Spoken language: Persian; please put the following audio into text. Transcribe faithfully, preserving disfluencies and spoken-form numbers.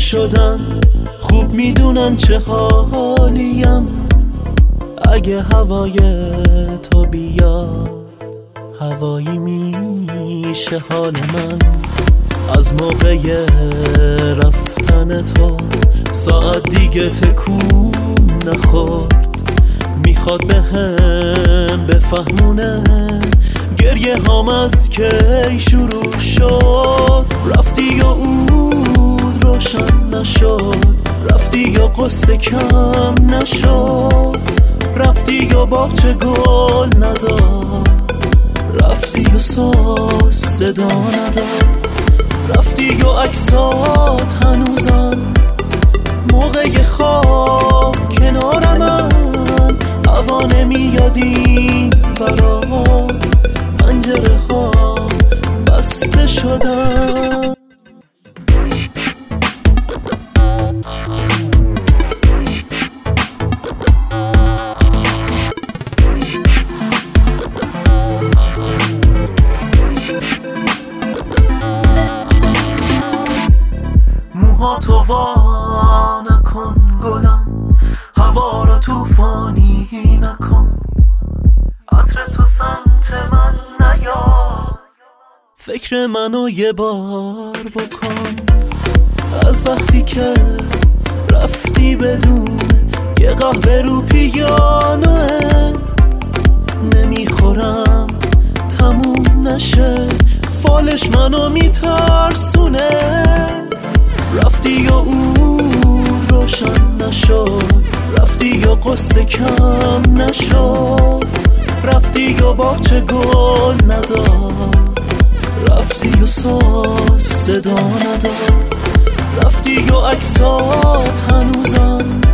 شدن خوب میدونن چه حالیم. اگه هوای تو بیاد هوایی میشه حال من. از موقع رفتن تو ساعت دیگه تکون نخورد. میخواد به هم بفهمونه گریه هام از کی شروع شد. رفتی و اود روشن نشد، رفتی و قصه کم نشد، رفتی و باغچه گل نداد، رفتی و ساز صدا نداد، رفتی و عکسات هنوزم موقع خواب کنار من. هوا نمیاد این برا پنجره ها بسته شدن. موهاتو وا نکن گلم، هوا رو توفانی نکن، عطر تو سمت من نیاد، فکر منو یه بار بکن. از وقتی که رفتی بدون یه قهوه رو پیانوه، نمیخورم تموم نشه، فالش منو میترسونه. رفتی و اون روشن نشد، رفتی و قصه کم نشد، رفتی و باغچه گل نداد، رفتی و ساز صدا نداد، رفتی و عکسات هنوزم